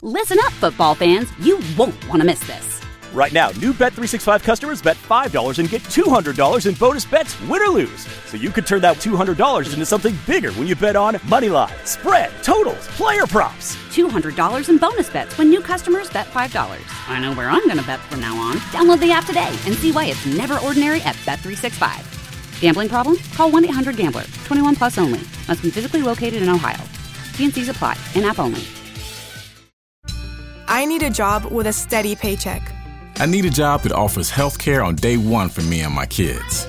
Listen up, football fans. You won't want to miss this. Right now, new Bet365 customers bet $5 and get $200 in bonus bets, win or lose. So you could turn that $200 into something bigger when you bet on money line, spread, totals, player props. $200 in bonus bets when new customers bet $5. I know where I'm going to bet from now on. Download the app today and see why it's never ordinary at Bet365. Gambling problem? Call 1-800-GAMBLER. 21 plus only. Must be physically located in Ohio. T&Cs apply. In-app only. I need a job with a steady paycheck. I need a job that offers health care on day one for me and my kids.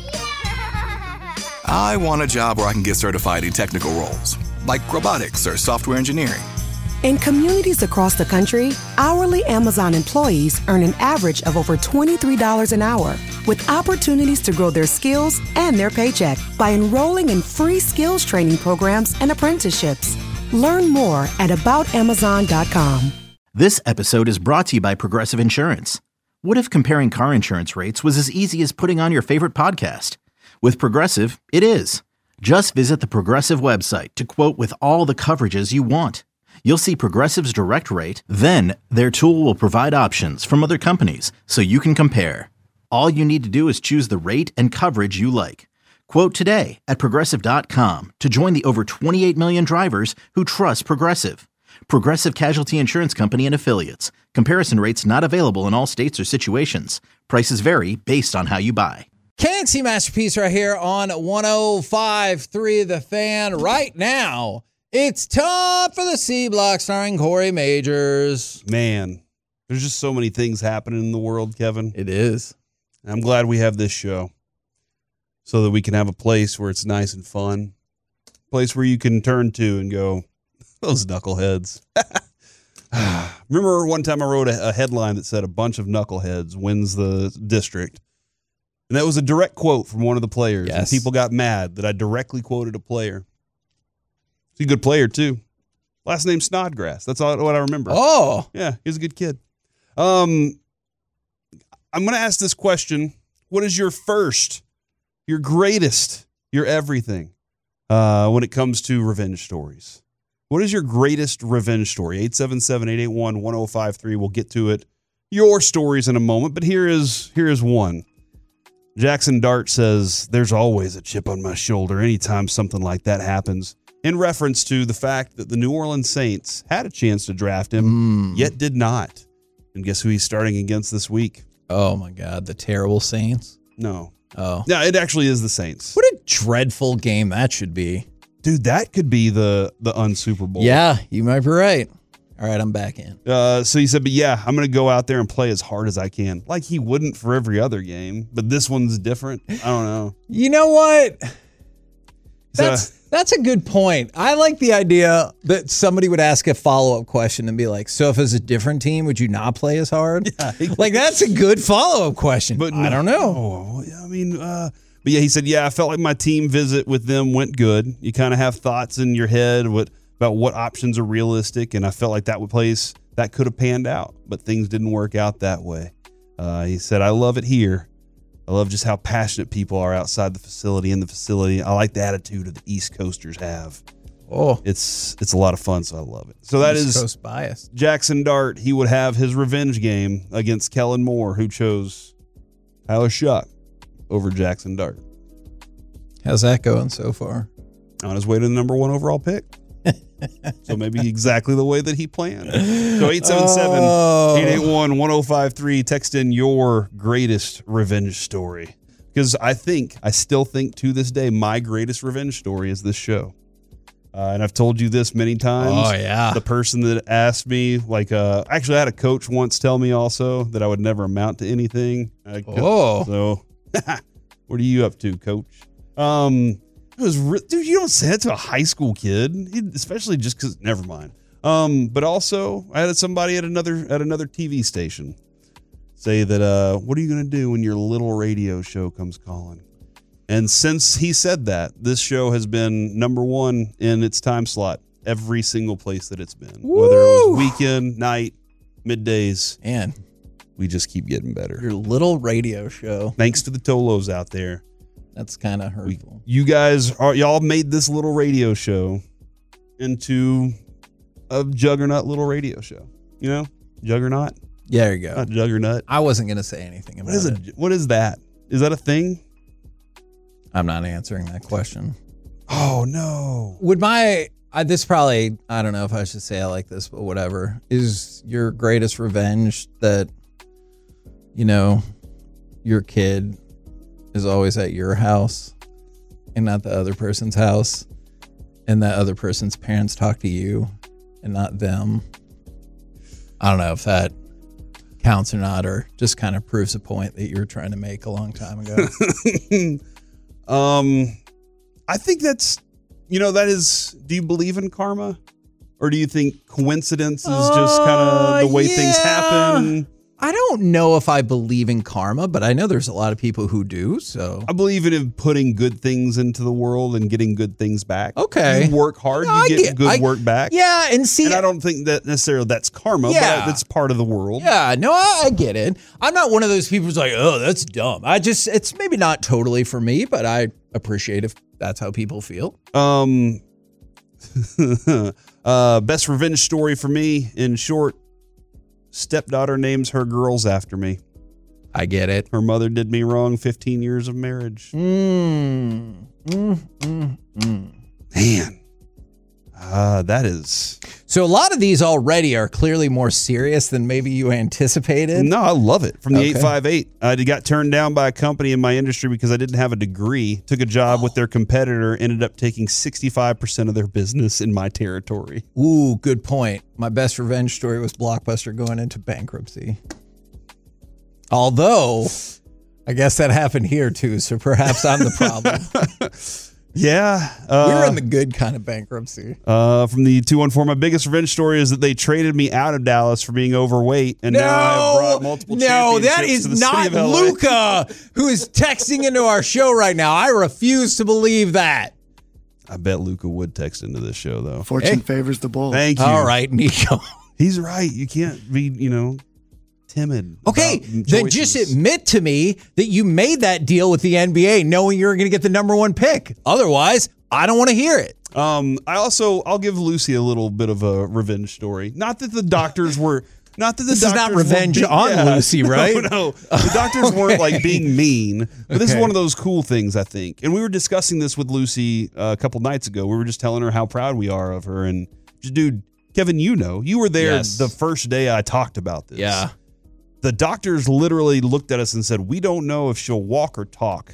I want a job where I can get certified in technical roles, like robotics or software engineering. In communities across the country, hourly Amazon employees earn an average of over $23 an hour, with opportunities to grow their skills and their paycheck by enrolling in free skills training programs and apprenticeships. Learn more at aboutamazon.com. This episode is brought to you by Progressive Insurance. What if comparing car insurance rates was as easy as putting on your favorite podcast? With Progressive, it is. Just visit the Progressive website to quote with all the coverages you want. You'll see Progressive's direct rate, then their tool will provide options from other companies so you can compare. All you need to do is choose the rate and coverage you like. Quote today at Progressive.com to join the over 28 million drivers who trust Progressive. Progressive Casualty Insurance Company and Affiliates. Comparison rates not available in all states or situations. Prices vary based on how you buy. KNC Masterpiece right here on 105.3 The Fan. Right now, it's time for the C Block starring Corey Majors. Man, there's just so many things happening in the world, Kevin. It is. And I'm glad we have this show so that we can have a place where it's nice and fun. A place where you can turn to and go, those knuckleheads. Remember one time I wrote a headline that said a bunch of knuckleheads wins the district. And that was a direct quote from one of the players. Yes. And people got mad that I directly quoted a player. He's a good player, too. Last name Snodgrass. That's all what I remember. Oh. Yeah, he's a good kid. I'm going to ask this question. What is your first, your greatest, your everything when it comes to revenge stories? What is your greatest revenge story? 877-881-1053. We'll get to it. Your stories in a moment, but here is one. Jackson Dart says, there's always a chip on my shoulder anytime something like that happens, in reference to the fact that the New Orleans Saints had a chance to draft him, yet did not. And guess who he's starting against this week? Oh, my God. The terrible Saints? No. Oh. No, it actually is the Saints. What a dreadful game that should be. Dude, that could be the un-Super Bowl. Yeah, you might be right. All right, I'm back in. So he said, but yeah, I'm going to go out there and play as hard as I can. Like he wouldn't for every other game, but this one's different. I don't know. You know what? That's a good point. I like the idea that somebody would ask a follow-up question and be like, so if it was a different team, would you not play as hard? Yeah, like, that's a good follow-up question. But I don't know. I mean, but yeah, he said, yeah, I felt like my team visit with them went good. You kind of have thoughts in your head about what options are realistic, and I felt like that place that could have panned out, but things didn't work out that way. He said, I love it here. I love just how passionate people are outside the facility, in the facility. I like the attitude that the East Coasters have. Oh, it's a lot of fun, so I love it. So that East is Coast bias. Jackson Dart. He would have his revenge game against Kellen Moore, who chose Tyler Shuck over Jackson Dart. How's that going so far? On his way to the number 1 overall pick. So maybe exactly the way that he planned. So 877-881-1053. Text in your greatest revenge story. Because I still think to this day, my greatest revenge story is this show. And I've told you this many times. Oh, yeah. The person that asked me, actually I had a coach once tell me also that I would never amount to anything. So what are you up to, coach? Dude, you don't say that to a high school kid, especially just because. Never mind. But also, I had somebody at another TV station say that, "What are you going to do when your little radio show comes calling?" And since he said that, this show has been number 1 in its time slot every single place that it's been, whether it was weekend, night, middays, and we just keep getting better. Your little radio show. Thanks to the Tolos out there. That's kind of hurtful. Y'all made this little radio show into a juggernaut little radio show. You know, Juggernaut. Yeah, there you go. Not Juggernaut. I wasn't going to say anything about it. What is that? Is that a thing? I'm not answering that question. Oh, no. Would this probably, I don't know if I should say I like this, but whatever. Is your greatest revenge that, your kid is always at your house and not the other person's house, and that other person's parents talk to you and not them? I don't know if that counts or not, or just kind of proves a point that you were trying to make a long time ago. I think that's, that is, do you believe in karma? Or do you think coincidence is just kind of the way things happen? I don't know if I believe in karma, but I know there's a lot of people who do. So I believe in putting good things into the world and getting good things back. Okay. You work hard, you get good work back. Yeah, and I don't think that necessarily that's karma, but it's part of the world. Yeah, no, I get it. I'm not one of those people who's like, oh, that's dumb. It's maybe not totally for me, but I appreciate if that's how people feel. Best revenge story for me, in short, stepdaughter names her girls after me. I get it. Her mother did me wrong, 15 years of marriage. Man. That is... So a lot of these already are clearly more serious than maybe you anticipated. No, I love it. From the 858. I got turned down by a company in my industry because I didn't have a degree. Took a job with their competitor. Ended up taking 65% of their business in my territory. Ooh, good point. My best revenge story was Blockbuster going into bankruptcy. Although, I guess that happened here too, so perhaps I'm the problem. Yeah. We were in the good kind of bankruptcy. From the 214, my biggest revenge story is that they traded me out of Dallas for being overweight, and now I've brought multiple championships that is to the not city of LA. Luca, who is texting into our show right now. I refuse to believe that. I bet Luca would text into this show, though. Fortune favors the bold. Thank you. All right, Nico. He's right. You can't be, timid. Okay, then just admit to me that you made that deal with the NBA knowing you were going to get the number one pick. Otherwise, I don't want to hear it. I'll give Lucy a little bit of a revenge story. Not that the doctors were... This is not revenge on Lucy, right? No. The doctors weren't like being mean, but this is one of those cool things, I think. And we were discussing this with Lucy a couple nights ago. We were just telling her how proud we are of her. And dude, Kevin, you were there the first day I talked about this. Yeah. The doctors literally looked at us and said, we don't know if she'll walk or talk.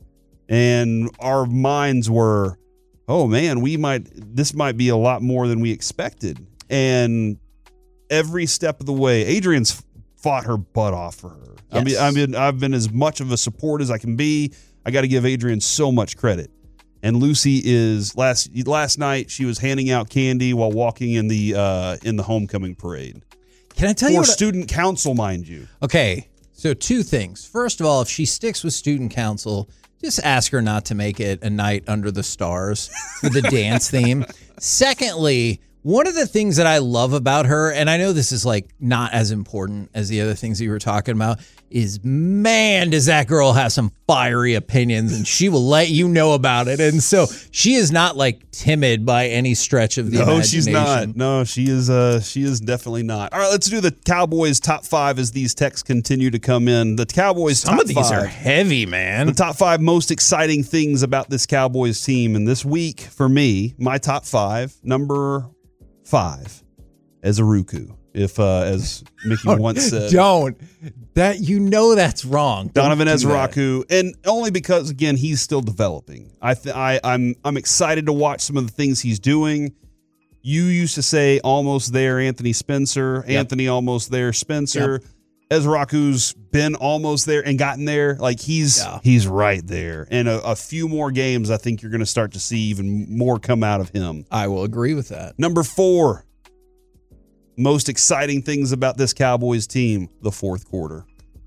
And our minds were, oh man, this might be a lot more than we expected. And every step of the way, Adrian's fought her butt off for her. Yes. I've been as much of a support as I can be. I got to give Adrian so much credit. And Lucy is last night she was handing out candy while walking in the homecoming parade. Can I tell you? For student council, mind you. Okay, so two things. First of all, if she sticks with student council, just ask her not to make it a night under the stars for the dance theme. Secondly, one of the things that I love about her, and I know this is like not as important as the other things that you were talking about, is man, does that girl have some fiery opinions, and she will let you know about it. And so she is not like timid by any stretch of the imagination. No, she's not. No, she is definitely not. All right, let's do the Cowboys top 5 as these texts continue to come in. The Cowboys Some top of these 5. are heavy, man. The top 5 most exciting things about this Cowboys team. And this week, for me, my top 5, number 5, Ezeruku. If, as Mickey once said. That's wrong. Donovan Ezeruku. And only because, again, he's still developing. I'm excited to watch some of the things he's doing. You used to say almost there, Anthony Spencer. Yep. Anthony almost there, Spencer. Yep. Ezeruku's been almost there and gotten there. Like, he's right there. And a few more games, I think you're going to start to see even more come out of him. I will agree with that. Number 4. Most exciting things about this Cowboys team, the fourth quarter.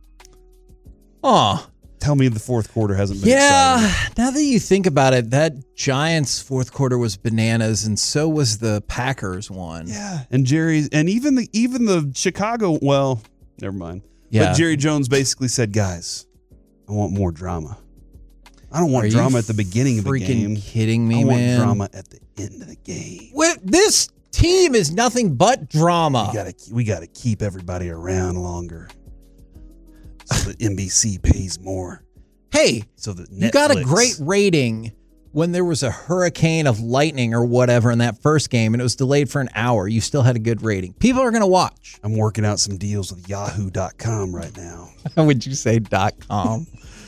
Oh, tell me the fourth quarter hasn't been exciting. Now that you think about it, that Giants fourth quarter was bananas, and so was the Packers one. Yeah, and Jerry's, and even the Chicago. Well, never mind. Yeah. But Jerry Jones basically said, "Guys, I want more drama. I don't want drama at the beginning of the game. Freaking kidding me, man? I want drama at the end of the game." With this team is nothing but drama. We gotta keep everybody around longer, so that NBC pays more. Hey, So that you got a Netflix- great rating when there was a hurricane of lightning or whatever in that first game, and it was delayed for an hour. You still had a good rating. People are going to watch. I'm working out some deals with Yahoo.com right now. How would you say .com?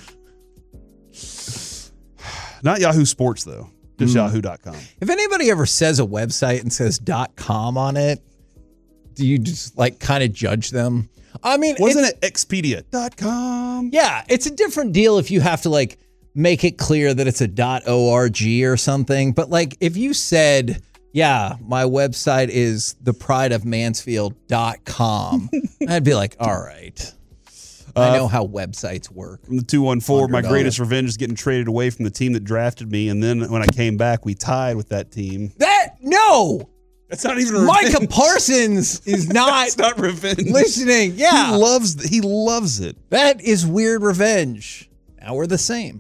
Not Yahoo Sports though, just Yahoo.com. If anybody ever says a website and says .com on it, do you just like kind of judge them? I mean, Wasn't it Expedia.com? Yeah, it's a different deal if you have to like make it clear that it's a .org or something. But like if you said, yeah, my website is theprideofmansfield.com, I'd be like, all right. I know how websites work. From the 214, my greatest revenge is getting traded away from the team that drafted me. And then when I came back, we tied with that team. No! That's not even revenge. Micah Parsons is not, It's not revenge. listening. Yeah. He loves it. That is weird revenge. Now we're the same.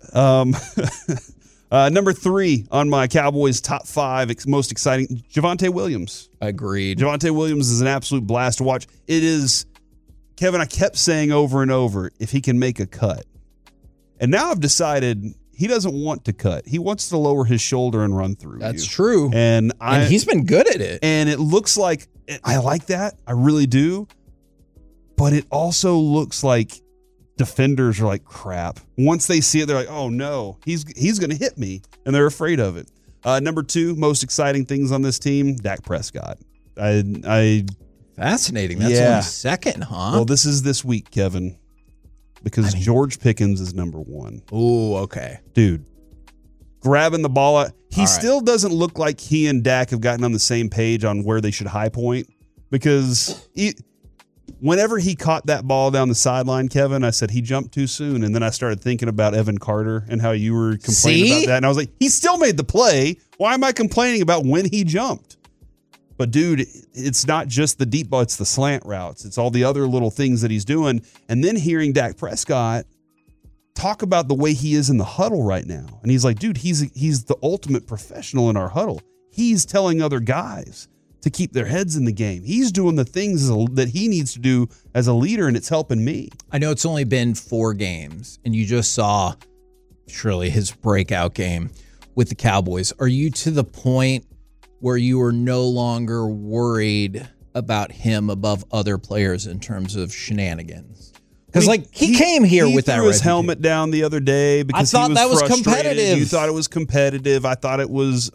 Number 3 on my Cowboys top 5 most exciting, Javonte Williams. Agreed. Javonte Williams is an absolute blast to watch. It is, Kevin, I kept saying over and over, if he can make a cut. And now I've decided he doesn't want to cut. He wants to lower his shoulder and run through. That's true. And he's been good at it. And it looks like, I like that. I really do. But it also looks like defenders are like, crap. Once they see it, they're like, oh no, he's going to hit me. And they're afraid of it. Number 2, most exciting things on this team, Dak Prescott. Fascinating. That's only second, huh? Well, this is this week, Kevin, because George Pickens is number 1. Oh, okay. Dude, grabbing the ball out. He All right. still doesn't look like he and Dak have gotten on the same page on where they should high point, because whenever he caught that ball down the sideline, Kevin, I said he jumped too soon. And then I started thinking about Evan Carter and how you were complaining about that. And I was like, he still made the play. Why am I complaining about when he jumped? But dude, it's not just the deep ball, it's the slant routes. It's all the other little things that he's doing. And then hearing Dak Prescott talk about the way he is in the huddle right now. And he's like, dude, he's the ultimate professional in our huddle. He's telling other guys to keep their heads in the game. He's doing the things that he needs to do as a leader, and it's helping me. I know it's only been 4 games, and you just saw surely his breakout game with the Cowboys. Are you to the point where you are no longer worried about him above other players in terms of shenanigans? Because he came here with that. He threw his helmet down the other day because I thought he was that was frustrated. competitive. You thought it was competitive. I thought it was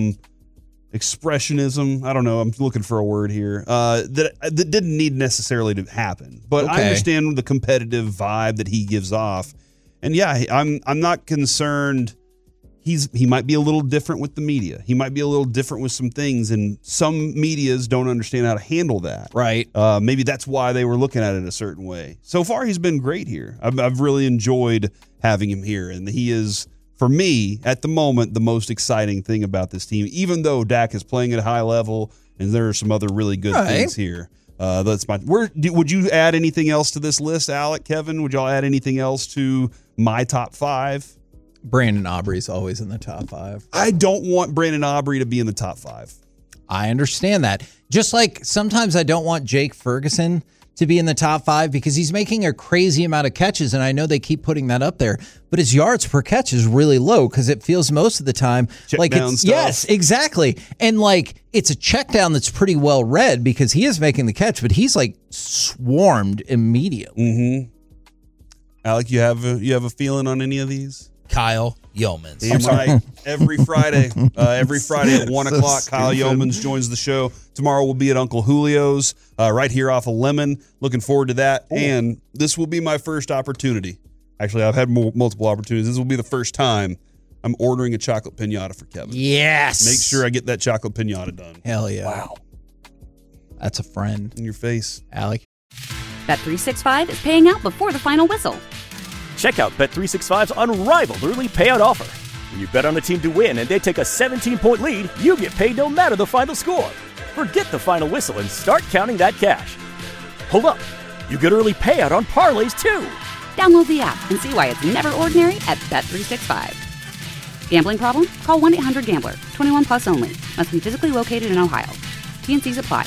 expressionism. I don't know. I'm looking for a word here that didn't need necessarily to happen. But I understand the competitive vibe that he gives off. And yeah, I'm not concerned. He might be a little different with the media. He might be a little different with some things, and some medias don't understand how to handle that. Right. Maybe that's why they were looking at it a certain way. So far, he's been great here. I've really enjoyed having him here, and he is, for me, at the moment, the most exciting thing about this team, even though Dak is playing at a high level, and there are some other really good things here. That's my. Would you add anything else to this list, Alec, Kevin? Would y'all add anything else to my top 5? Brandon Aubrey's always in the top 5. I don't want Brandon Aubrey to be in the top 5. I understand that. Just like sometimes I don't want Jake Ferguson to be in the top 5 because he's making a crazy amount of catches, and I know they keep putting that up there, but his yards per catch is really low because it feels most of the time like it's stuff. Yes, exactly. And like it's a check down that's pretty well read because he is making the catch, but he's like swarmed immediately. Mm-hmm. Alec, you have a feeling on any of these? Kyle Yeomans. Damn right. Every Friday at 1 o'clock, Kyle Yeomans joins the show. Tomorrow we'll be at Uncle Julio's right here off of Lemon. Looking forward to that. Ooh. And this will be my first opportunity. Actually, I've had multiple opportunities. This will be the first time I'm ordering a chocolate piñata for Kevin. Yes. Make sure I get that chocolate piñata done. Hell yeah. Wow. That's a friend. In your face. Alec. Bet365 is paying out before the final whistle. Check out Bet365's unrivaled early payout offer. When you bet on a team to win and they take a 17-point lead, you get paid no matter the final score. Forget the final whistle and start counting that cash. Hold up. You get early payout on parlays, too. Download the app and see why it's never ordinary at Bet365. Gambling problem? Call 1-800-GAMBLER. 21 plus only. Must be physically located in Ohio. T&Cs apply.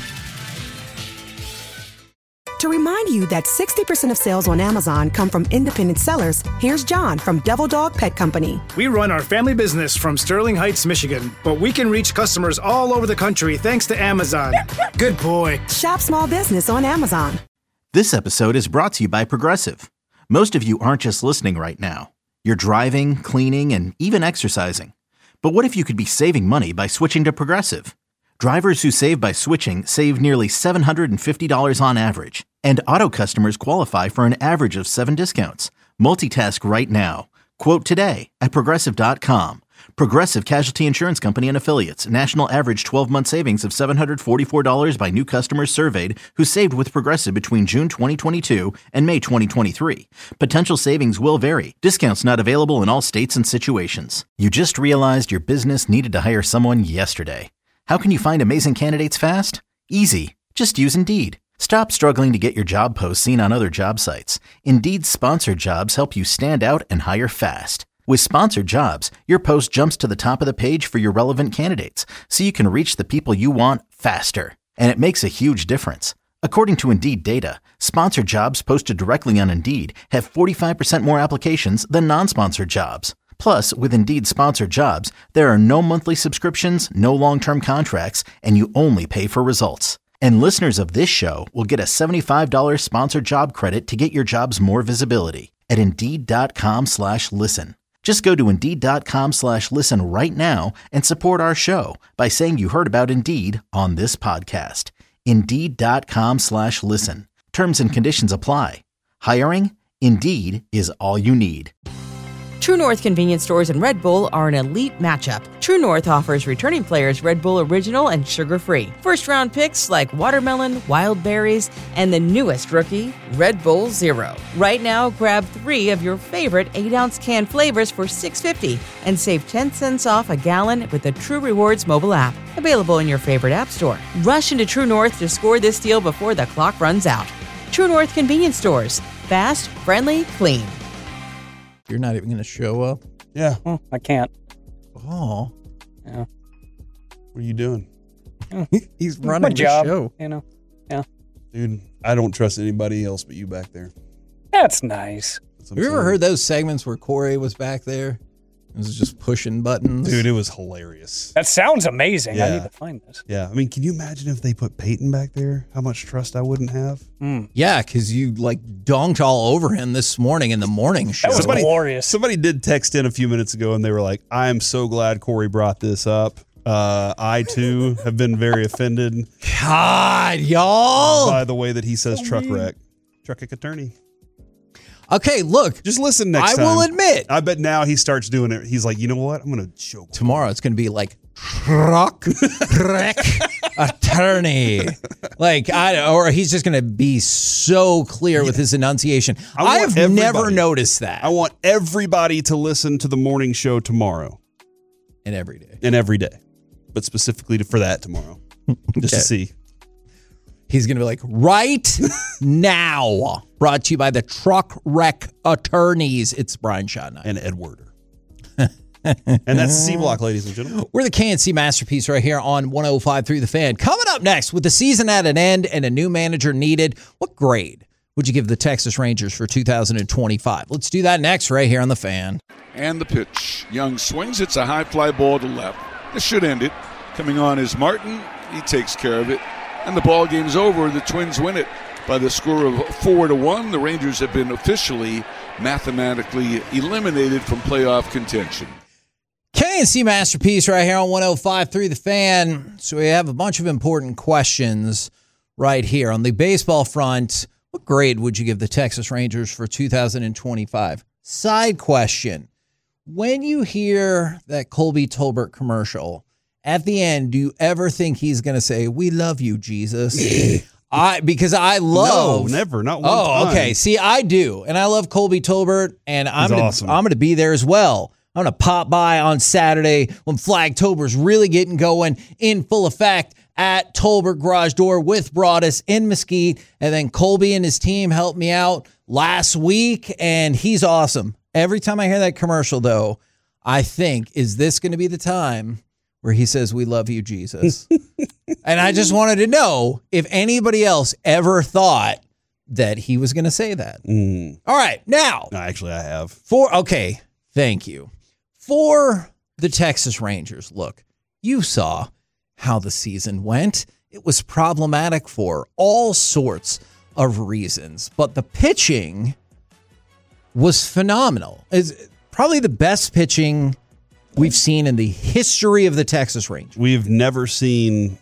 To remind you that 60% of sales on Amazon come from independent sellers, here's John from Devil Dog Pet Company. We run our family business from Sterling Heights, Michigan, but we can reach customers all over the country thanks to Amazon. Good boy. Shop small business on Amazon. This episode is brought to you by Progressive. Most of you aren't just listening right now. You're driving, cleaning, and even exercising. But what if you could be saving money by switching to Progressive? Drivers who save by switching save nearly $750 on average. And auto customers qualify for an average of 7 discounts. Multitask right now. Quote today at Progressive.com. Progressive Casualty Insurance Company and Affiliates. National average 12-month savings of $744 by new customers surveyed who saved with Progressive between June 2022 and May 2023. Potential savings will vary. Discounts not available in all states and situations. You just realized your business needed to hire someone yesterday. How can you find amazing candidates fast? Easy. Just use Indeed. Stop struggling to get your job posts seen on other job sites. Indeed's sponsored jobs help you stand out and hire fast. With sponsored jobs, your post jumps to the top of the page for your relevant candidates, so you can reach the people you want faster. And it makes a huge difference. According to Indeed data, sponsored jobs posted directly on Indeed have 45% more applications than non-sponsored jobs. Plus, with Indeed sponsored jobs, there are no monthly subscriptions, no long-term contracts, and you only pay for results. And listeners of this show will get a $75 sponsored job credit to get your jobs more visibility at Indeed.com/listen. Just go to Indeed.com/listen right now and support our show by saying you heard about Indeed on this podcast. Indeed.com/listen. Terms and conditions apply. Hiring? Indeed is all you need. True North convenience stores and Red Bull are an elite matchup. True North offers returning players Red Bull Original and sugar-free. First-round picks like watermelon, wild berries, and the newest rookie, Red Bull Zero. Right now, grab 3 of your favorite 8-ounce can flavors for $6.50 and save 10 cents off a gallon with the True Rewards mobile app. Available in your favorite app store. Rush into True North to score this deal before the clock runs out. True North convenience stores. Fast, friendly, clean. You're not even going to show up? Yeah. I can't. Oh. Yeah. What are you doing? He's running my the job, show. you know. Yeah. Dude, I don't trust anybody else but you back there. That's nice. That's what Have you I'm ever saying. heard those segments where Corey was back there? It was just pushing buttons. Dude, it was hilarious. That sounds amazing. I Yeah. need to find this. Yeah. I mean, can you imagine if they put Peyton back there? How much trust I wouldn't have? Yeah, because you like dunked all over him this morning in the morning show. That was glorious. Somebody did text in a few minutes ago and they were like, I am so glad Corey brought this up. I, too, have been very offended God, y'all. by the way that he says truck wreck. Truck attorney. Okay, look. Just listen next time. I will admit. I bet now he starts doing it. He's like, you know what? I'm going to show Corey. Tomorrow it's going to be like truck wreck attorney. Or he's just going to be so clear with his enunciation. I have never noticed that. I want everybody to listen to the morning show tomorrow. And every day. And every day. But specifically for that tomorrow. Just to see. He's going to be like, right now. Brought to you by the Truck Wreck Attorneys. It's Brian Schottenheimer. And Ed Werder. And that's C Block, ladies and gentlemen. We're the KNC Masterpiece right here on 105.3 The Fan. Coming up next, with the season at an end and a new manager needed, what grade would you give the Texas Rangers for 2025? Let's do that next right here on The Fan. And the pitch. Young swings. It's a high fly ball to left. This should end it. Coming on is Martin. He takes care of it. And the ball game's over. The Twins win it by the score of 4-1. The Rangers have been officially, mathematically eliminated from playoff contention. KNC Masterpiece right here on 105.3 The Fan. So we have a bunch of important questions right here. On the baseball front, what grade would you give the Texas Rangers for 2025? Side question. When you hear that Colby Tolbert commercial, at the end, do you ever think he's going to say, "We love you, Jesus"? Because I love... No, never. Not one time. Oh, okay. See, I do. And I love Colby Tolbert, and I'm awesome. going to be there as well. I'm going to pop by on Saturday when Flagtober's really getting going in full effect at Tolbert Garage Door with Broadus in Mesquite. And then Colby and his team helped me out last week, and he's awesome. Every time I hear that commercial, though, I think, is this going to be the time where he says, "We love you, Jesus"? And I just wanted to know if anybody else ever thought that he was going to say that. All right, now. No, actually, I have. Okay, thank you. For the Texas Rangers, look, you saw how the season went. It was problematic for all sorts of reasons, but the pitching was phenomenal. It's probably the best pitching we've seen in the history of the Texas Rangers. Have we ever seen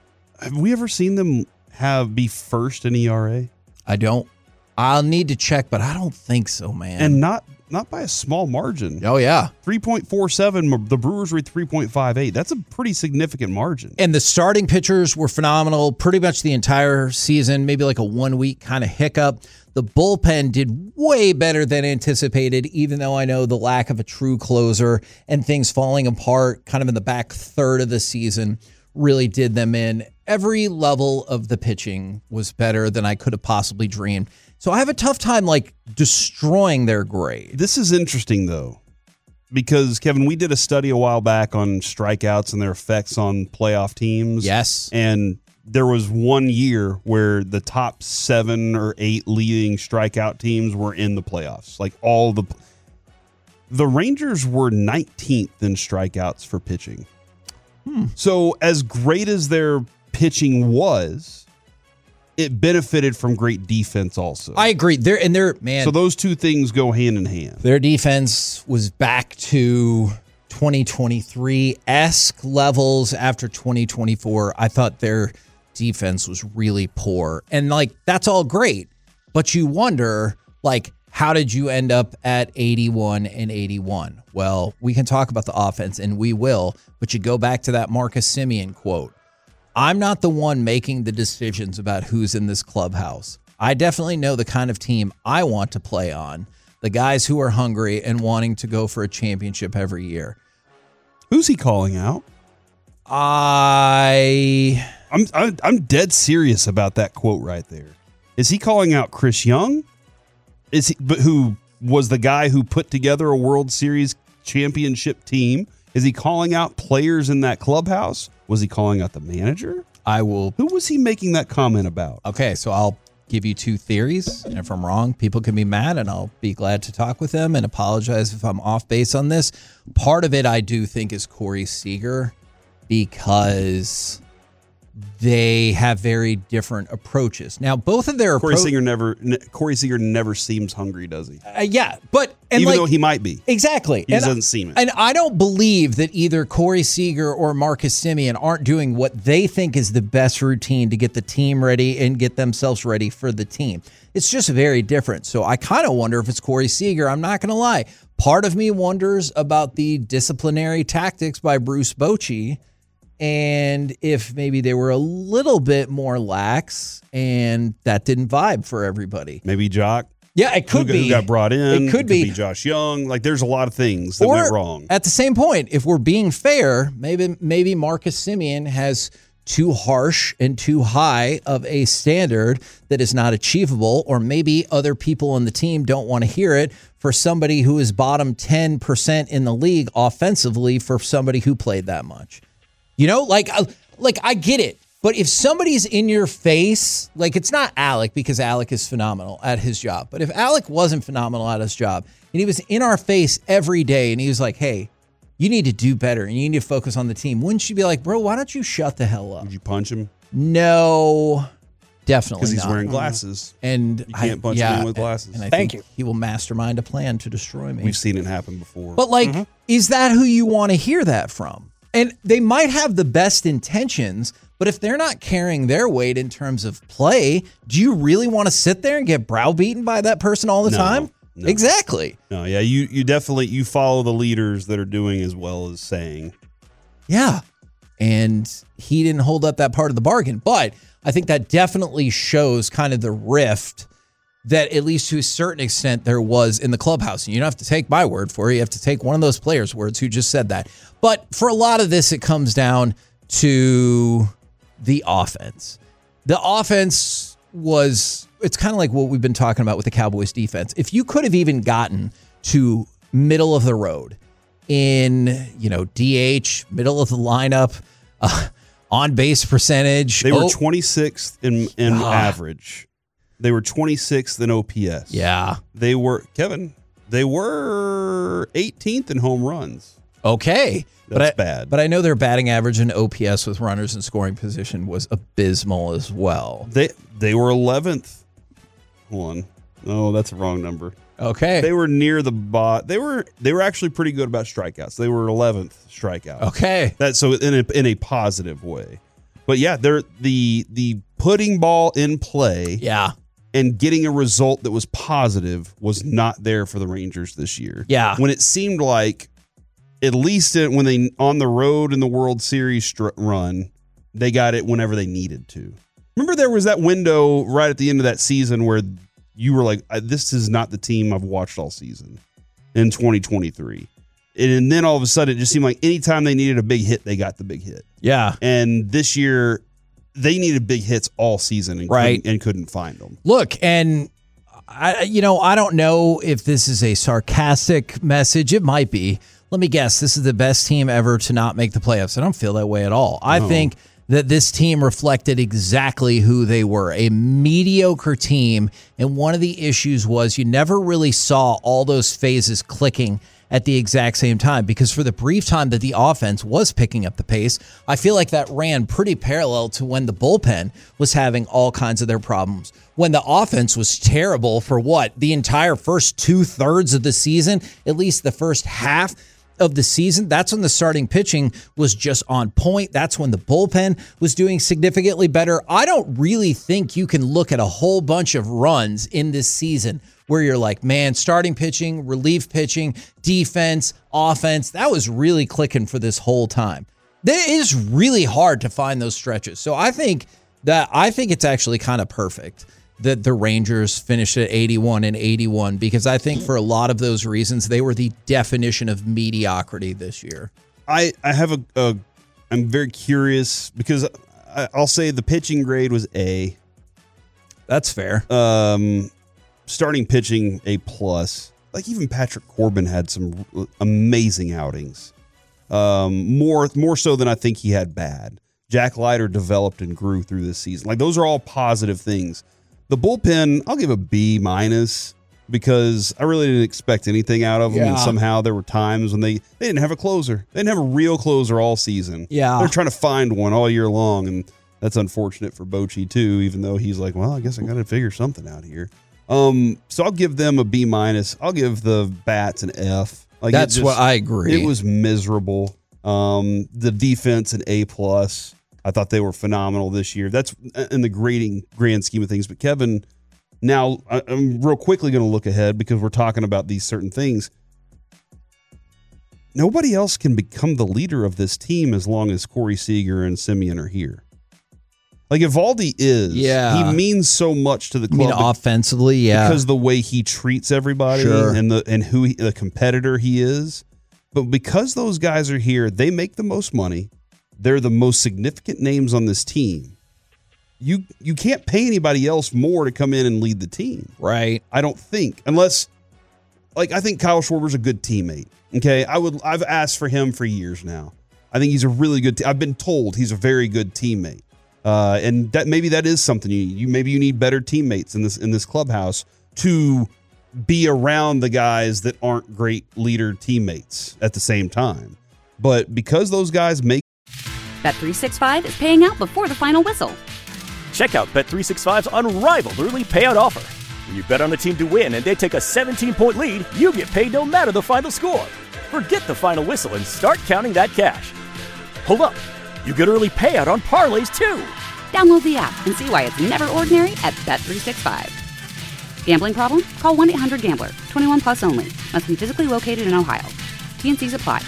them be first in ERA? I'll need to check, but I don't think so, man. And not by a small margin. Oh, yeah. 3.47. The Brewers were at 3.58. That's a pretty significant margin. And the starting pitchers were phenomenal pretty much the entire season, maybe like a 1 week kind of hiccup. The bullpen did way better than anticipated, even though I know the lack of a true closer and things falling apart kind of in the back third of the season really did them in. Every level of the pitching was better than I could have possibly dreamed. So I have a tough time destroying their grade. This is interesting, though, because, Kevin, we did a study a while back on strikeouts and their effects on playoff teams. Yes. And there was 1 year where the top 7 or 8 leading strikeout teams were in the playoffs. The Rangers were 19th in strikeouts for pitching. So as great as their pitching was, it benefited from great defense also. I agree. So those two things go hand in hand. Their defense was back to 2023-esque levels after 2024. I thought their defense was really poor. And that's all great. But you wonder, how did you end up at 81 and 81? Well, we can talk about the offense, and we will, but you go back to that Marcus Semien quote. I'm not the one making the decisions about who's in this clubhouse. I definitely know the kind of team I want to play on, the guys who are hungry and wanting to go for a championship every year. Who's he calling out? I'm dead serious about that quote right there. Is he calling out Chris Young? Who was the guy who put together a World Series championship team? Is he calling out players in that clubhouse? Was he calling out the manager? Who was he making that comment about? Okay, so I'll give you two theories. And if I'm wrong, people can be mad, and I'll be glad to talk with them and apologize if I'm off base on this. Part of it I do think is Corey Seager, because they have very different approaches. Now, both of their Corey Seager never seems hungry, does he? Yeah, but even though he might be, exactly, he doesn't seem it. And I don't believe that either Corey Seager or Marcus Semien aren't doing what they think is the best routine to get the team ready and get themselves ready for the team. It's just very different. So I kind of wonder if it's Corey Seager. I'm not going to lie. Part of me wonders about the disciplinary tactics by Bruce Bochy, and if maybe they were a little bit more lax and that didn't vibe for everybody. Maybe Jock. Yeah, it could be. Who got brought in. It could be Josh Young. There's a lot of things that went wrong. At the same point, if we're being fair, maybe Marcus Semien has too harsh and too high of a standard that is not achievable, or maybe other people on the team don't want to hear it for somebody who is bottom 10% in the league offensively for somebody who played that much. I get it. But if somebody's in your face, it's not Alec, because Alec is phenomenal at his job. But if Alec wasn't phenomenal at his job and he was in our face every day and he was like, hey, you need to do better and you need to focus on the team, wouldn't you be like, bro, why don't you shut the hell up? Would you punch him? No, definitely not. Because he's wearing glasses. And you can't punch him with glasses. And I think he will mastermind a plan to destroy me. We've seen it happen before. But is that who you want to hear that from? And they might have the best intentions, but if they're not carrying their weight in terms of play, do you really want to sit there and get browbeaten by that person all the time? No. Exactly. No, yeah, you definitely follow the leaders that are doing as well as saying. Yeah. And he didn't hold up that part of the bargain, but I think that definitely shows kind of the rift that, at least to a certain extent, there was in the clubhouse. And you don't have to take my word for it. You have to take one of those players' words who just said that. But for a lot of this, it comes down to the offense. The offense it's kind of like what we've been talking about with the Cowboys defense. If you could have even gotten to middle of the road in, DH, middle of the lineup, on base percentage. They were 26th in average. They were 26th in OPS. Yeah. They were 18th in home runs. Okay. That's bad. But I know their batting average and OPS with runners in scoring position was abysmal as well. They were 11th. Hold on. No, that's a wrong number. Okay. They were near the bot. They were actually pretty good about strikeouts. They were 11th strikeouts. Okay. That's so in a positive way. But yeah, they're the putting ball in play. Yeah. And getting a result that was positive was not there for the Rangers this year. Yeah. When it seemed like, at least when they on the road in the World Series run, they got it whenever they needed to. Remember there was that window right at the end of that season where you were like, this is not the team I've watched all season in 2023. And then all of a sudden it just seemed like anytime they needed a big hit, they got the big hit. Yeah. And this year they needed big hits all season and couldn't find them. Look, and I don't know if this is a sarcastic message. It might be. Let me guess. This is the best team ever to not make the playoffs. I don't feel that way at all. I think that this team reflected exactly who they were, a mediocre team. And one of the issues was you never really saw all those phases clicking at the exact same time, because for the brief time that the offense was picking up the pace, I feel like that ran pretty parallel to when the bullpen was having all kinds of their problems. When the offense was terrible for the entire first 2/3 of the season, at least the first half of the season, that's when the starting pitching was just on point. That's when the bullpen was doing significantly better. I don't really think you can look at a whole bunch of runs in this season where you're like, man, starting pitching, relief pitching, defense, offense, that was really clicking for this whole time. It is really hard to find those stretches. So I think it's actually kind of perfect that the Rangers finished at 81-81, because I think for a lot of those reasons, they were the definition of mediocrity this year. I'm very curious because I'll say the pitching grade was A. That's fair. Starting pitching A+. Like even Patrick Corbin had some amazing outings. More so than I think he had bad. Jack Leiter developed and grew through this season. Like those are all positive things. The bullpen, I'll give a B- because I really didn't expect anything out of them. Yeah. And somehow there were times when they didn't have a closer. They didn't have a real closer all season. Yeah. They're trying to find one all year long, and that's unfortunate for Bochy too, even though he's like, well, I guess I got to figure something out here. So I'll give them a B-. I'll give the bats an F. Like that's what I agree. It was miserable. The defense an A+. I thought they were phenomenal this year. That's in the grand scheme of things. But Kevin, now I'm real quickly going to look ahead because we're talking about these certain things. Nobody else can become the leader of this team as long as Corey Seager and Semien are here. Like Eovaldi he means so much to the club. Offensively, because the way he treats everybody and who the competitor he is. But because those guys are here, they make the most money. They're the most significant names on this team. You can't pay anybody else more to come in and lead the team. Right. I don't think. Unless, I think Kyle Schwarber's a good teammate. Okay? I've asked for him for years now. I think he's a really good I've been told he's a very good teammate. And that maybe that is something you need better teammates in this clubhouse to be around the guys that aren't great leader teammates at the same time. But because those guys make Bet365 is paying out before the final whistle. Check out Bet365's unrivaled early payout offer. When you bet on a team to win and they take a 17-point lead, you get paid no matter the final score. Forget the final whistle and start counting that cash. Hold up. You get early payout on parlays, too. Download the app and see why it's never ordinary at Bet365. Gambling problem? Call 1-800-GAMBLER. 21 plus only. Must be physically located in Ohio. T&Cs apply.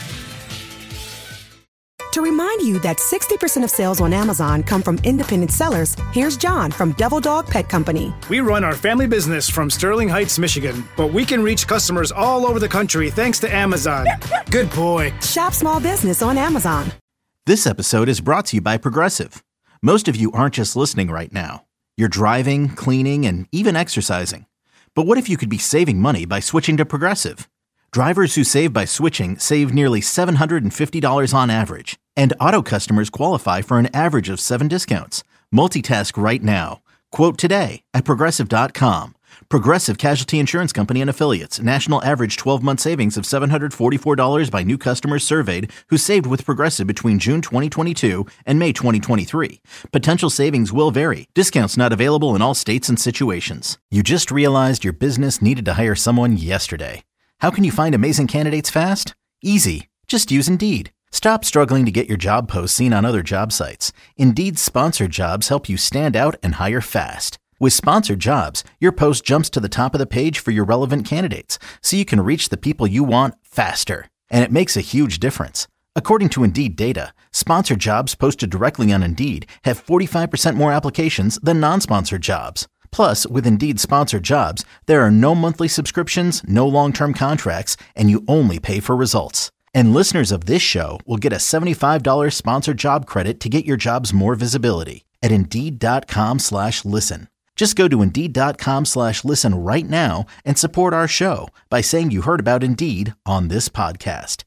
To remind you that 60% of sales on Amazon come from independent sellers, here's John from Devil Dog Pet Company. We run our family business from Sterling Heights, Michigan, but we can reach customers all over the country thanks to Amazon. Good boy. Shop small business on Amazon. This episode is brought to you by Progressive. Most of you aren't just listening right now. You're driving, cleaning, and even exercising. But what if you could be saving money by switching to Progressive? Drivers who save by switching save nearly $750 on average. And Auto customers qualify for an average of 7 discounts. Multitask right now. Quote today at Progressive.com. Progressive Casualty Insurance Company and Affiliates. National average 12-month savings of $744 by new customers surveyed who saved with Progressive between June 2022 and May 2023. Potential savings will vary. Discounts not available in all states and situations. You just realized your business needed to hire someone yesterday. How can you find amazing candidates fast? Easy. Just use Indeed. Stop struggling to get your job posts seen on other job sites. Indeed's sponsored jobs help you stand out and hire fast. With sponsored jobs, your post jumps to the top of the page for your relevant candidates, so you can reach the people you want faster. And it makes a huge difference. According to Indeed data, sponsored jobs posted directly on Indeed have 45% more applications than non-sponsored jobs. Plus, with Indeed sponsored jobs, there are no monthly subscriptions, no long-term contracts, and you only pay for results. And listeners of this show will get a $75 sponsored job credit to get your jobs more visibility at Indeed.com/listen. Just go to Indeed.com/listen right now and support our show by saying you heard about Indeed on this podcast.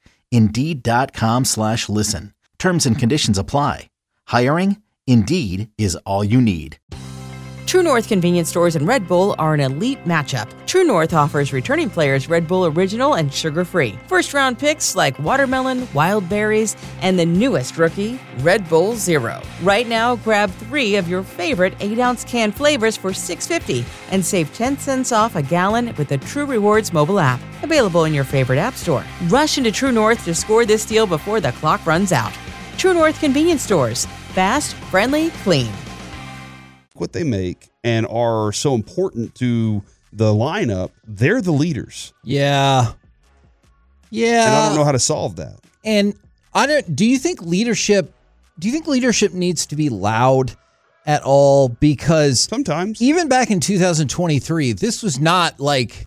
Indeed.com/listen. Terms and conditions apply. Hiring? Indeed is all you need. True North convenience stores and Red Bull are an elite matchup. True North offers returning players Red Bull Original and sugar-free. First-round picks like watermelon, wild berries, and the newest rookie, Red Bull Zero. Right now, grab 3 of your favorite 8-ounce can flavors for $6.50 and save 10 cents off a gallon with the True Rewards mobile app. Available in your favorite app store. Rush into True North to score this deal before the clock runs out. True North convenience stores. Fast, friendly, clean. What they make and are so important to the lineup, they're the leaders. Yeah. Yeah. And I don't know how to solve that. And do you think leadership needs to be loud at all? Because sometimes, even back in 2023, this was not like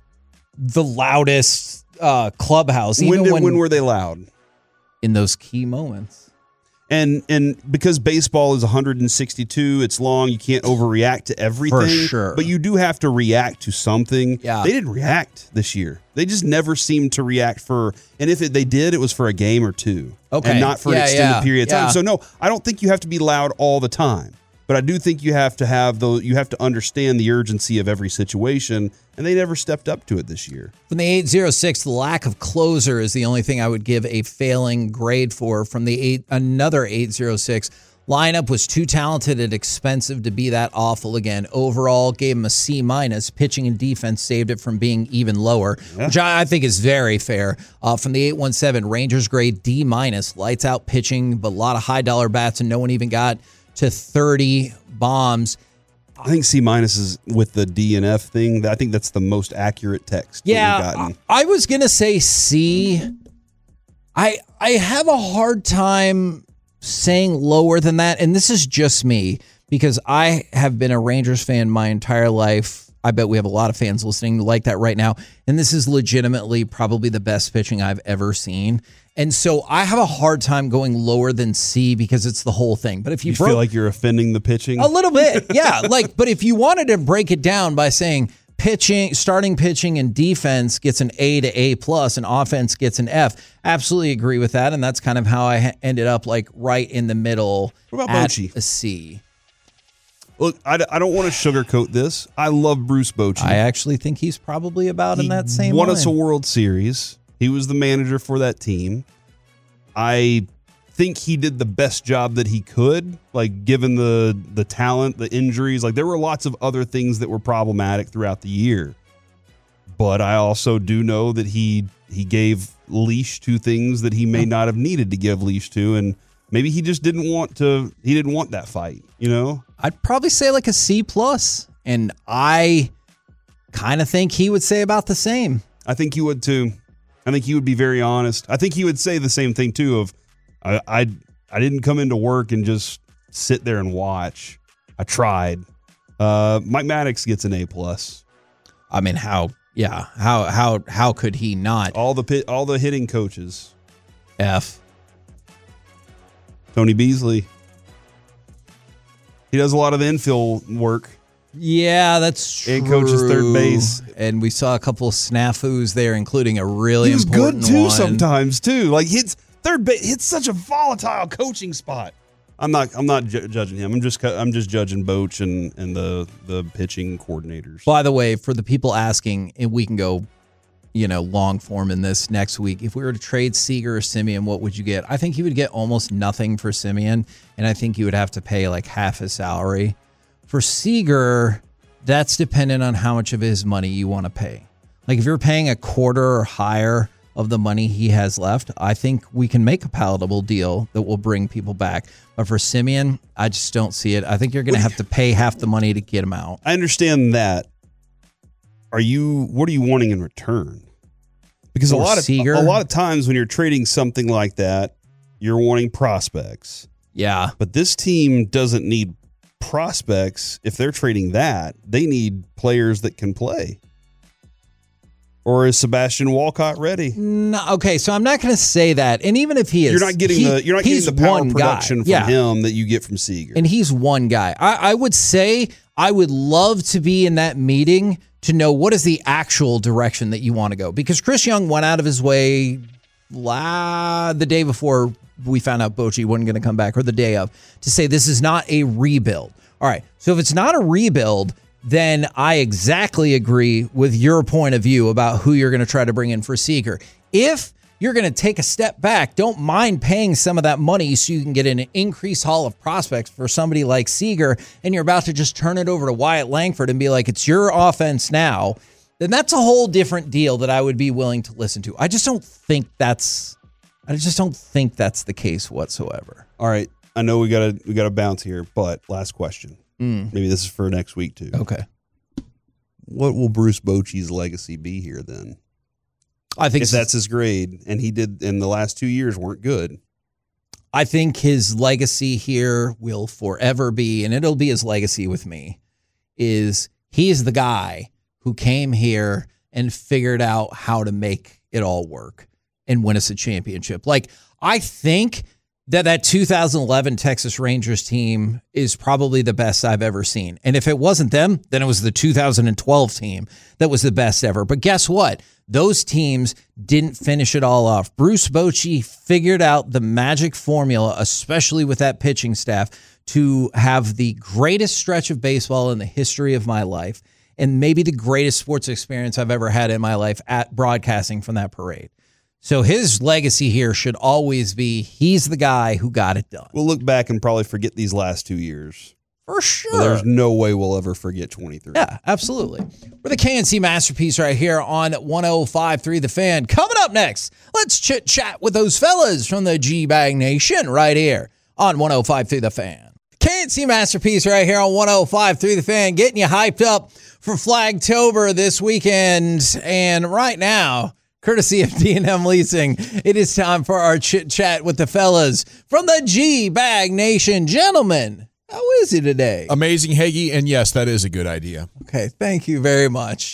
the loudest clubhouse. When were they loud? In those key moments. And because baseball is 162, it's long, you can't overreact to everything. For sure. But you do have to react to something. Yeah. They didn't react this year. They just never seemed to react and if they did, it was for a game or two. Okay. And not for an extended period of time. Yeah. So no, I don't think you have to be loud all the time. But I do think you have to understand the urgency of every situation, and they never stepped up to it this year. From the 806, the lack of closer is the only thing I would give a failing grade for. From the another 806, lineup was too talented and expensive to be that awful again. Overall, gave him a C-. Pitching and defense saved it from being even lower, which I think is very fair. From the 817, Rangers grade D-. Lights out pitching, but a lot of high dollar bats, and no one even got to 30 bombs. I think C- is with the D and F thing. I think that's the most accurate text that we've gotten. I was going to say C. I have a hard time saying lower than that, and this is just me because I have been a Rangers fan my entire life. I bet we have a lot of fans listening like that right now, and this is legitimately probably the best pitching I've ever seen. And so I have a hard time going lower than C because it's the whole thing. But if you feel like you're offending the pitching a little bit, yeah. But if you wanted to break it down by saying starting pitching and defense gets an A to A+, and offense gets an F, absolutely agree with that. And that's kind of how I ended up like right in the middle. What about Bochy? A C. Look, I don't want to sugarcoat this. I love Bruce Bochy. I actually think he's probably about in that same won line. us a World Series. He was the manager for that team. I think he did the best job that he could, like given the talent, the injuries. Like there were lots of other things that were problematic throughout the year. But I also do know that he gave leash to things that he may not have needed to give leash to, and maybe he just didn't want that fight, you know? I'd probably say like a C+, and I kind of think he would say about the same. I think he would too. I think he would be very honest. I think he would say the same thing too of I didn't come into work and just sit there and watch. I tried. Mike Maddox gets an A+. I mean, how could he not? All the hitting coaches. F. Tony Beasley. He does a lot of the infield work. Yeah, that's true. And coaches third base. And we saw a couple of snafus there, including a really He's important good too one. sometimes too. Like hits third base. It's such a volatile coaching spot. I'm not judging him. I'm just judging Boch and the pitching coordinators. By the way, for the people asking, and we can go, long form in this next week. If we were to trade Seager or Simeon, what would you get? I think you would get almost nothing for Simeon, and I think you would have to pay like half his salary. For Seager, that's dependent on how much of his money you want to pay. Like if you're paying a quarter or higher of the money he has left, I think we can make a palatable deal that will bring people back. But for Simeon, I just don't see it. I think you're going to have to pay half the money to get him out. I understand that. What are you wanting in return? Because a lot of times when you're trading something like that, you're wanting prospects. Yeah. But this team doesn't need prospects. If they're trading that, they need players that can play. Or is Sebastian Walcott ready? No, okay, so I'm not going to say that. And even if he is, you're not getting the power production from him that you get from Seager. And he's one guy. I would say I would love to be in that meeting to know what is the actual direction that you want to go. Because Chris Young went out of his way the day before we found out Bochy wasn't going to come back, or the day of, to say this is not a rebuild. All right, so if it's not a rebuild, then I exactly agree with your point of view about who you're going to try to bring in for Seager. If you're going to take a step back, don't mind paying some of that money so you can get an increased haul of prospects for somebody like Seager, and you're about to just turn it over to Wyatt Langford and be like, it's your offense now, then that's a whole different deal that I would be willing to listen to. I just don't think that's the case whatsoever. All right. I know we gotta bounce here, but last question. Maybe this is for next week too. Okay. What will Bruce Bochy's legacy be here then? I think if that's his grade, and he did in the last 2 years weren't good. I think his legacy here will forever be, and it'll be his legacy with me, is he is the guy who came here and figured out how to make it all work and win us a championship. Like, I think that 2011 Texas Rangers team is probably the best I've ever seen. And if it wasn't them, then it was the 2012 team that was the best ever. But guess what? Those teams didn't finish it all off. Bruce Bochy figured out the magic formula, especially with that pitching staff, to have the greatest stretch of baseball in the history of my life, and maybe the greatest sports experience I've ever had in my life at broadcasting from that parade. So his legacy here should always be he's the guy who got it done. We'll look back and probably forget these last 2 years. For sure. But there's no way we'll ever forget 23. Yeah, absolutely. We're the KNC Masterpiece right here on 105.3 The Fan. Coming up next, let's chit-chat with those fellas from the G-Bag Nation right here on 105.3 The Fan. KNC Masterpiece right here on 105.3 The Fan, getting you hyped up for Flagtober this weekend. And right now, courtesy of D&M Leasing, it is time for our chit-chat with the fellas from the G-Bag Nation. Gentlemen, how is he today? Amazing, Hagee, and yes, that is a good idea. Okay, thank you very much.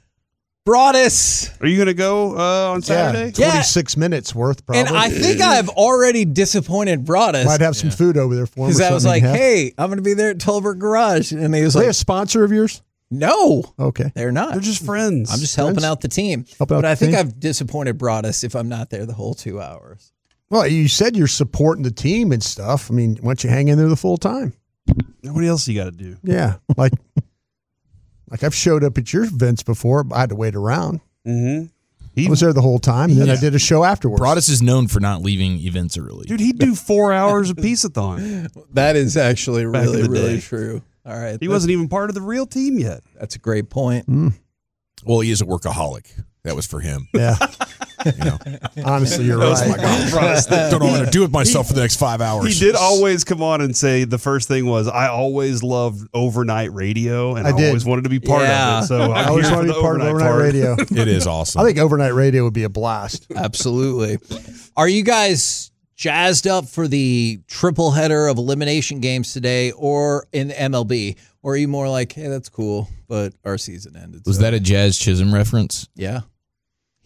Broadus. Are you going to go on Saturday? Yeah, 26 minutes worth, probably. And I think I've already disappointed Broadus. Might have some food over there for him. Because I was like, hey, I'm going to be there at Tolbert Garage. And he was Are like, they a sponsor of yours? No. Okay. They're not. They're just friends. I'm just helping out the team. But I think I've disappointed Broadus if I'm not there the whole 2 hours. Well, you said you're supporting the team and stuff. I mean, why don't you hang in there the full time? What else you got to do? Yeah. Like I've showed up at your events before, but I had to wait around. Mm-hmm. I was there the whole time, and then I did a show afterwards. Broadus is known for not leaving events early. Dude, he'd do 4 hours of Peace-a-thon. That is actually really true. All right. He wasn't even part of the real team yet. That's a great point. Well, he is a workaholic. That was for him. Yeah. Honestly, you're right. Oh my God. Don't know what to do with myself for the next 5 hours. He did always come on and say the first thing was, I always loved overnight radio, and I always wanted to be part of it. So I always wanted to be part of overnight radio. It is awesome. I think overnight radio would be a blast. Absolutely. Are you guys jazzed up for the triple header of elimination games today or in MLB? Or are you more like, hey, that's cool, but our season ended. Was that a Jazz Chisholm reference? Yeah.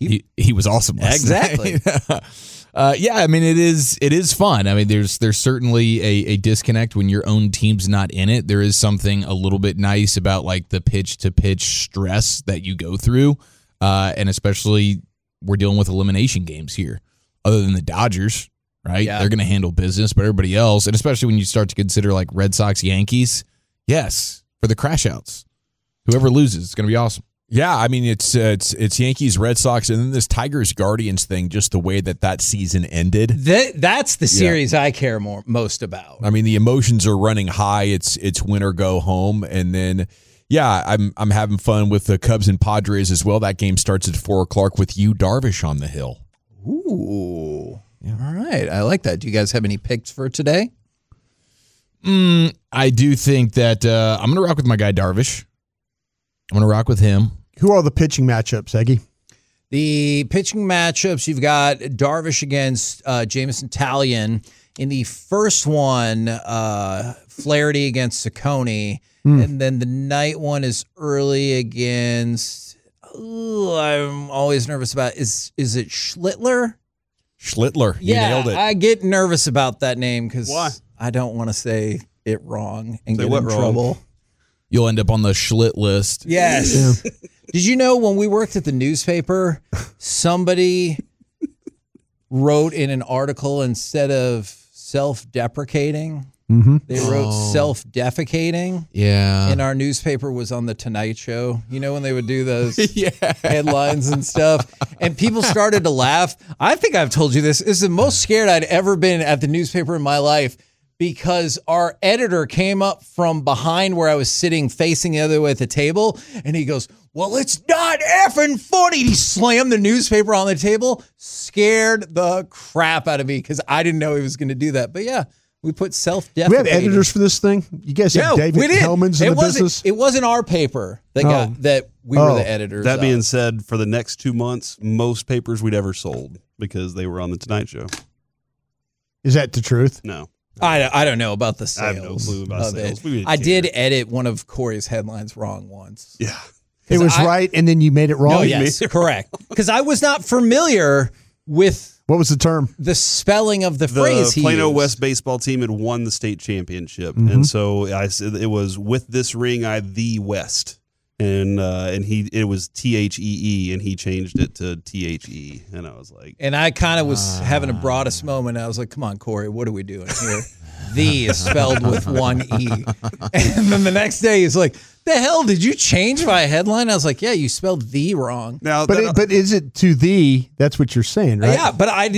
He was awesome last Exactly. night. Yeah, I mean, it is fun. I mean, there's certainly a disconnect when your own team's not in it. There is something a little bit nice about like the pitch-to-pitch stress that you go through, and especially we're dealing with elimination games here. Other than the Dodgers, right? Yeah. They're going to handle business, but everybody else, and especially when you start to consider like Red Sox, Yankees, yes, for the crash outs. Whoever loses, it's going to be awesome. Yeah, I mean, it's Yankees, Red Sox, and then this Tigers Guardians thing, just the way that season ended. That's the series I care most about. I mean, the emotions are running high. It's win or go home. And then, yeah, I'm having fun with the Cubs and Padres as well. That game starts at 4:00 with Yu Darvish on the hill. Ooh. Yeah. All right. I like that. Do you guys have any picks for today? I do think that I'm going to rock with my guy Darvish. I'm going to rock with him. Who are the pitching matchups, Eggy? The pitching matchups, you've got Darvish against Jameson Taillon. In the first one, Flaherty against Ciccone. And then the night one is early against, I'm always nervous about, is it Schlittler? Schlittler. You nailed it. I get nervous about that name because Why? I don't want to say it wrong and Say get what in wrong? trouble. You'll end up on the Schlitt list. Yes. Did you know when we worked at the newspaper, somebody wrote in an article instead of self-deprecating, they wrote self-defecating. Yeah. And our newspaper was on The Tonight Show. You know when they would do those headlines and stuff? And people started to laugh. I think I've told you this. This is the most scared I'd ever been at the newspaper in my life, because our editor came up from behind where I was sitting facing the other way at the table, and he goes, "Well, it's not effing funny." He slammed the newspaper on the table, scared the crap out of me because I didn't know he was going to do that. But yeah, we put self-defecating. We have editors for this thing? You guys have David Hellman's in the business? It wasn't our paper that we were the editors. That being of. said, for the next 2 months, most papers we'd ever sold because they were on the Tonight Show. Is that the truth? No. I don't know about the sales. I have no clue about sales. I did edit one of Corey's headlines wrong once. Yeah. It was right, and then you made it wrong? No, yes, correct. Because I was not familiar with... What was the term? The spelling of the phrase he The Plano used. West baseball team had won the state championship. And so I said it was, "With this ring, I the West." And it was THEE, and he changed it to THE. And I was like... And I kind of was having a broadest moment. I was like, come on, Corey, what are we doing here? The is spelled with one E. And then the next day he's like, the hell, did you change my headline? I was like, yeah, you spelled the wrong. Now, But is it to thee? That's what you're saying, right? Yeah, but I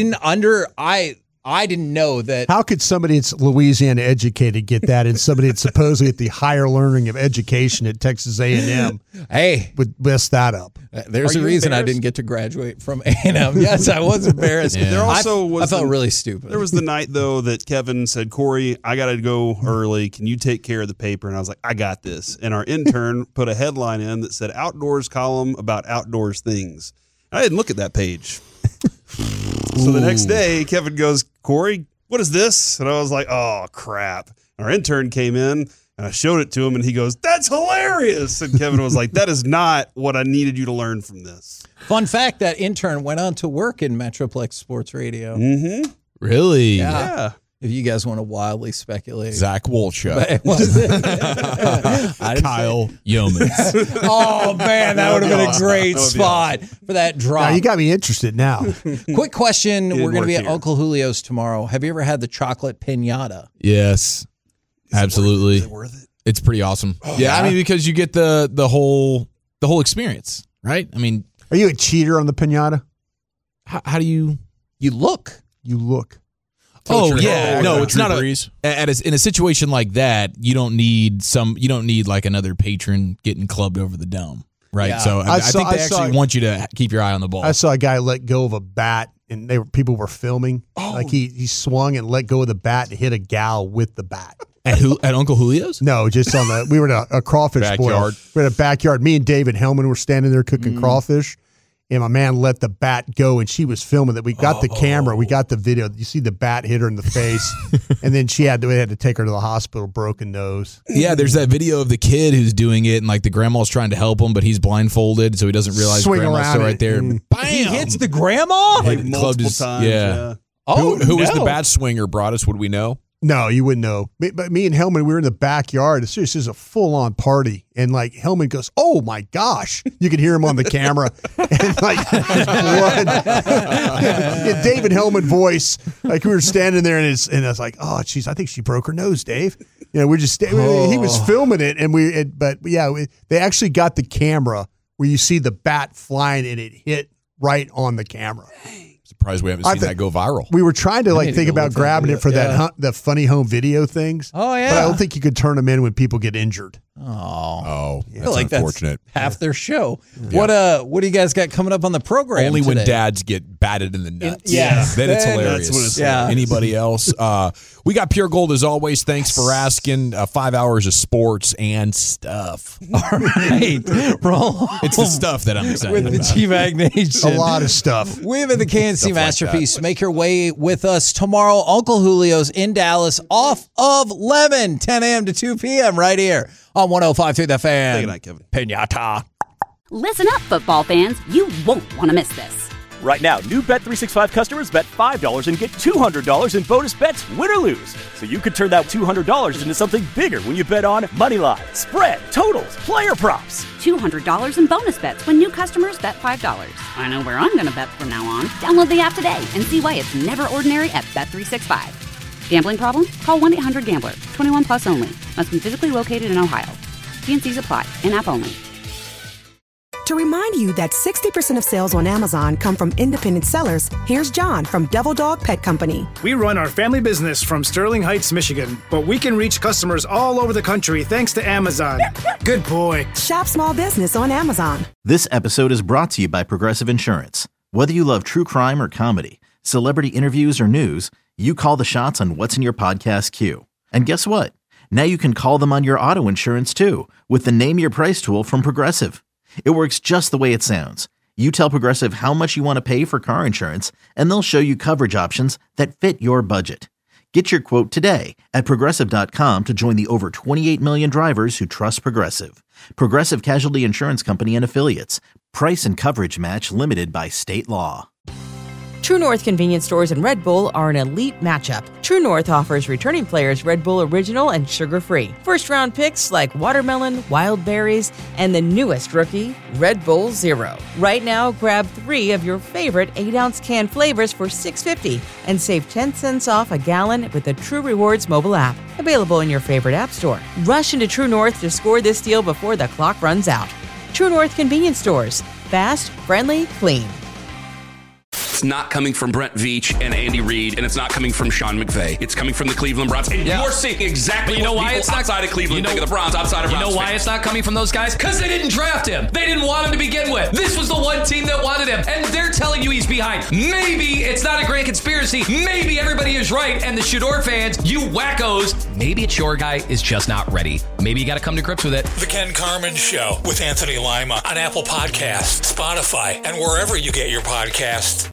didn't know that. How could somebody that's Louisiana educated get that, and somebody that's supposedly at the higher learning of education at Texas A&M would mess that up? There's a reason I didn't get to graduate from A&M. Yes, I was embarrassed. There also was I felt really stupid. There was the night, though, that Kevin said, "Corey, I got to go early. Can you take care of the paper?" And I was like, "I got this." And our intern put a headline in that said, "Outdoors column about outdoors things." I didn't look at that page. So the next day, Kevin goes, "Corey, what is this?" And I was like, "Oh, crap." Our intern came in, and I showed it to him, and he goes, "That's hilarious." And Kevin was like, "That is not what I needed you to learn from this." Fun fact, that intern went on to work in Metroplex Sports Radio. Mm-hmm. Really? Yeah. If you guys want to wildly speculate. Zach Wolchuk. But it wasn't. Kyle Yeomans. Oh, man, that would have been a great That would be spot for that drop. Now, you got me interested now. Quick question. didn't We're going to be work at here. Uncle Julio's tomorrow. Have you ever had the chocolate piñata? Yes, absolutely. Is it worth it? It's pretty awesome. I mean, because you get the whole experience, right? I mean, Are you a cheater on the pinata? how do you? You look. You look. Oh yeah, no, it's not Breeze. in a situation like that. You don't need like another patron getting clubbed over the dome, right? Yeah. So I think they I saw- actually want you to keep your eye on the ball. I saw a guy let go of a bat, and people were filming. Like he swung and let go of the bat and hit a gal with the bat. At Uncle Julio's? No, just on the. We were at a crawfish boil. Backyard. We're at a backyard. Me and David Hellman were standing there cooking crawfish, and my man let the bat go, and she was filming that. We got the camera, we got the video. You see the bat hit her in the face, and then we had to take her to the hospital, broken nose. Yeah, there's that video of the kid who's doing it, and like the grandma's trying to help him, but he's blindfolded, so he doesn't realize grandma's still right there. Bam! He hits the grandma like multiple times. Yeah. Who was the bat swinger, Broadus? Would we know? No, you wouldn't know. But me and Hellman, we were in the backyard. This is a full-on party. And, like, Hellman goes, oh, my gosh. You could hear him on the camera. And, like, blood. David Hellman voice. Like, we were standing there, and I was like, oh, jeez, I think she broke her nose, Dave. You know, we're just he was filming it. And they actually got the camera where you see the bat flying, and it hit right on the camera. Surprised we haven't seen that go viral. We were trying to think about grabbing it for the funny home video things. Oh, yeah. But I don't think you could turn them in when people get injured. Oh, that's unfortunate. That's half their show. Yeah. What do you guys got coming up on the program? Only today? When dads get batted in the nuts. Then it's hilarious. That's what it's Anybody else? We got Pure Gold as always. Thanks for asking. 5 hours of sports and stuff. All right, roll. It's the stuff that I'm excited with the G-Bag Nation. A lot of stuff. We have the KNC Masterpiece. Make your way with us tomorrow. Uncle Julio's in Dallas, off of Lemon, 10 a.m. to 2 p.m. right here on 105.3 The Fan. Good night, Kevin. Piñata. Listen up, football fans. You won't want to miss this. Right now, new Bet365 customers bet $5 and get $200 in bonus bets, win or lose. So you could turn that $200 into something bigger when you bet on moneyline, spread, totals, player props. $200 in bonus bets when new customers bet $5. I know where I'm going to bet from now on. Download the app today and see why it's never ordinary at Bet365. Gambling problem? Call 1-800-GAMBLER. 21 plus only. Must be physically located in Ohio. T&Cs apply. In-app only. To remind you that 60% of sales on Amazon come from independent sellers, here's John from Devil Dog Pet Company. We run our family business from Sterling Heights, Michigan, but we can reach customers all over the country thanks to Amazon. Good boy. Shop small business on Amazon. This episode is brought to you by Progressive Insurance. Whether you love true crime or comedy, celebrity interviews or news, you call the shots on what's in your podcast queue. And guess what? Now you can call them on your auto insurance too with the Name Your Price tool from Progressive. It works just the way it sounds. You tell Progressive how much you want to pay for car insurance, and they'll show you coverage options that fit your budget. Get your quote today at Progressive.com to join the over 28 million drivers who trust Progressive. Progressive Casualty Insurance Company and Affiliates. Price and coverage match limited by state law. True North convenience stores and Red Bull are an elite matchup. True North offers returning players Red Bull Original and sugar-free. First-round picks like watermelon, wild berries, and the newest rookie, Red Bull Zero. Right now, grab 3 of your favorite 8-ounce can flavors for $6.50 and save 10 cents off a gallon with the True Rewards mobile app. Available in your favorite app store. Rush into True North to score this deal before the clock runs out. True North convenience stores. Fast, friendly, clean. It's not coming from Brent Veach and Andy Reid, and it's not coming from Sean McVay. It's coming from the Cleveland Browns. And you're seeing exactly what people outside of Cleveland think of the Browns, outside of Browns. You know why it's not coming from those guys? Because they didn't draft him. They didn't want him to begin with. This was the one team that wanted him, and they're telling you he's behind. Maybe it's not a grand conspiracy. Maybe everybody is right, and the Shador fans, you wackos, maybe it's your guy is just not ready. Maybe you got to come to grips with it. The Ken Carman Show with Anthony Lima on Apple Podcasts, Spotify, and wherever you get your podcasts.